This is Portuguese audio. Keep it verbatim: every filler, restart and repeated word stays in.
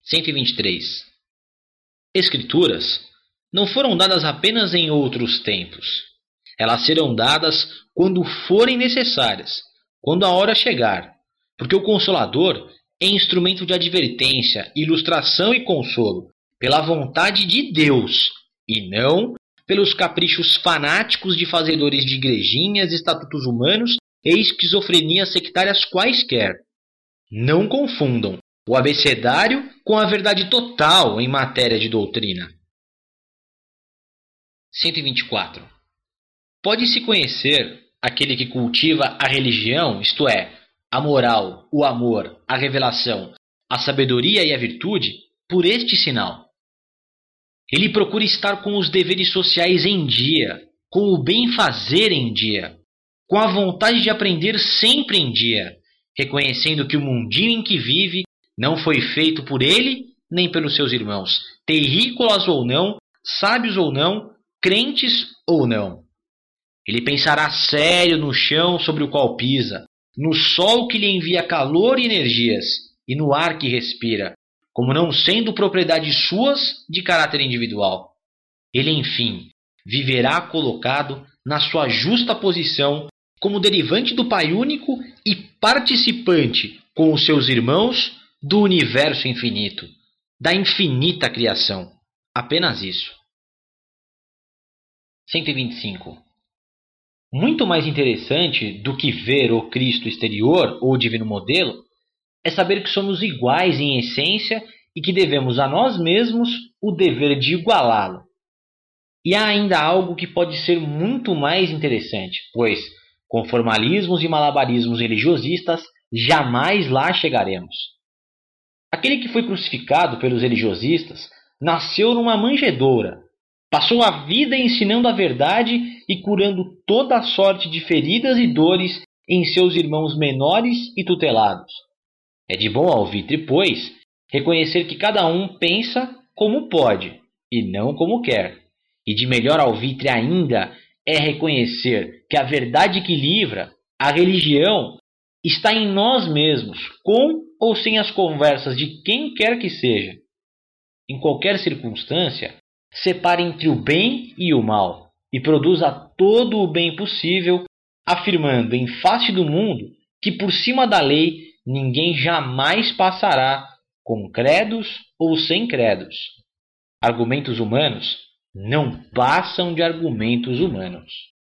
cento e vinte e três. Escrituras não foram dadas apenas em outros tempos. Elas serão dadas quando forem necessárias, quando a hora chegar, porque o Consolador é instrumento de advertência, ilustração e consolo, pela vontade de Deus, e não pelos caprichos fanáticos de fazedores de igrejinhas, estatutos humanos e esquizofrenias sectárias quaisquer. Não confundam o abecedário com a verdade total em matéria de doutrina. cento e vinte e quatro. Pode-se conhecer aquele que cultiva a religião, isto é, a moral, o amor, a revelação, a sabedoria e a virtude, por este sinal. Ele procura estar com os deveres sociais em dia, com o bem-fazer em dia, com a vontade de aprender sempre em dia, reconhecendo que o mundinho em que vive não foi feito por ele nem pelos seus irmãos, terrícolas ou não, sábios ou não, crentes ou não. Ele pensará sério no chão sobre o qual pisa, no sol que lhe envia calor e energias, e no ar que respira, como não sendo propriedades suas de caráter individual. Ele, enfim, viverá colocado na sua justa posição como derivante do Pai único e participante com os seus irmãos do universo infinito, da infinita criação. Apenas isso. cento e vinte e cinco. Muito mais interessante do que ver o Cristo exterior ou o divino modelo é saber que somos iguais em essência e que devemos a nós mesmos o dever de igualá-lo. E há ainda algo que pode ser muito mais interessante, pois, com formalismos e malabarismos religiosistas, jamais lá chegaremos. Aquele que foi crucificado pelos religiosistas nasceu numa manjedoura, passou a vida ensinando a verdade e curando toda a sorte de feridas e dores em seus irmãos menores e tutelados. É de bom alvitre, pois, reconhecer que cada um pensa como pode e não como quer. E de melhor alvitre ainda é reconhecer que a verdade que livra, a religião, está em nós mesmos, com ou sem as conversas de quem quer que seja. Em qualquer circunstância, separe entre o bem e o mal e produza todo o bem possível, afirmando em face do mundo que por cima da lei ninguém jamais passará, com credos ou sem credos. Argumentos humanos não passam de argumentos humanos.